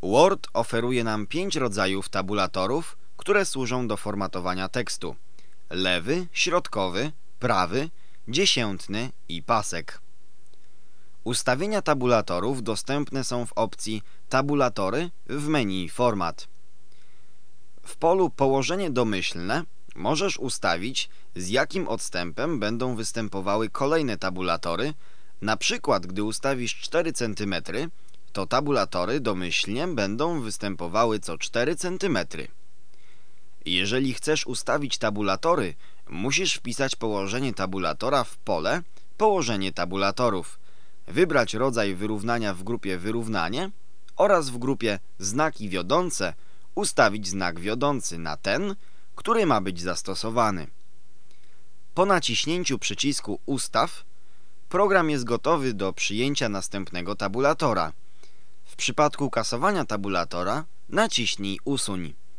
Word oferuje nam 5 rodzajów tabulatorów, które służą do formatowania tekstu: lewy, środkowy, prawy, dziesiętny i pasek. Ustawienia tabulatorów dostępne są w opcji Tabulatory w menu Format. W polu Położenie domyślne możesz ustawić, z jakim odstępem będą występowały kolejne tabulatory. Na przykład, gdy ustawisz 4 cm, to tabulatory domyślnie będą występowały co 4 cm. Jeżeli chcesz ustawić tabulatory, musisz wpisać położenie tabulatora w pole Położenie tabulatorów, wybrać rodzaj wyrównania w grupie Wyrównanie oraz w grupie Znaki wiodące ustawić znak wiodący na ten, który ma być zastosowany. Po naciśnięciu przycisku Ustaw, program jest gotowy do przyjęcia następnego tabulatora. W przypadku kasowania tabulatora naciśnij Usuń.